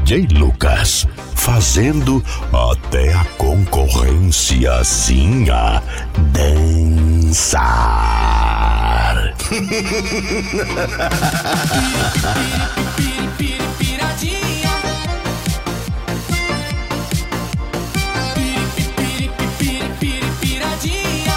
DJ Lucas, fazendo até a concorrênciazinha dançar. Piradinha. Piradinha.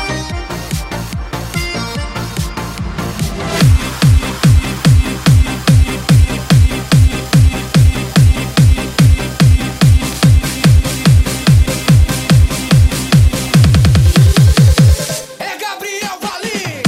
É Gabriel Valim.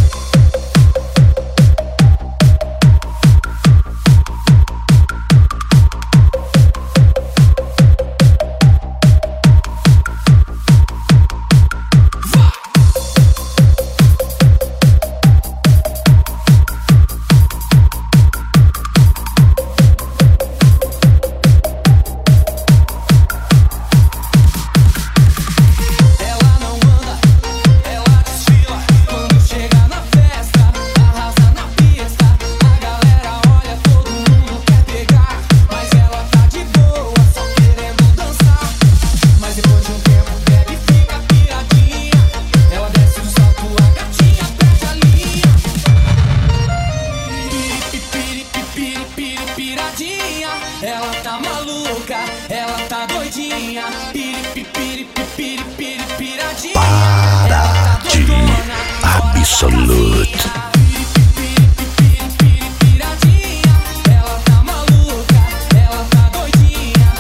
Ela tá maluca, ela tá doidinha. Piradinha. Party Absolute. Ela tá maluca, ela tá doidinha.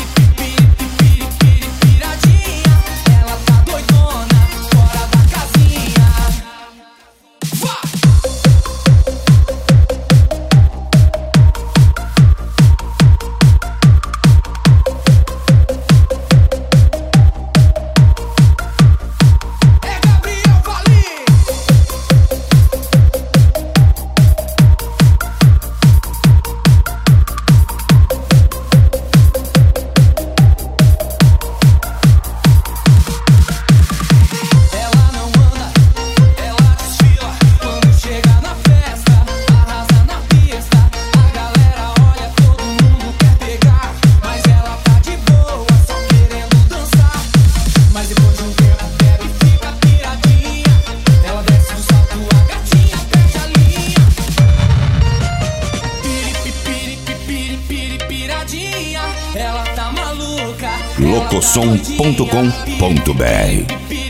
Piradinha. Ela tá doidona, fora da casinha. Locosom.com.br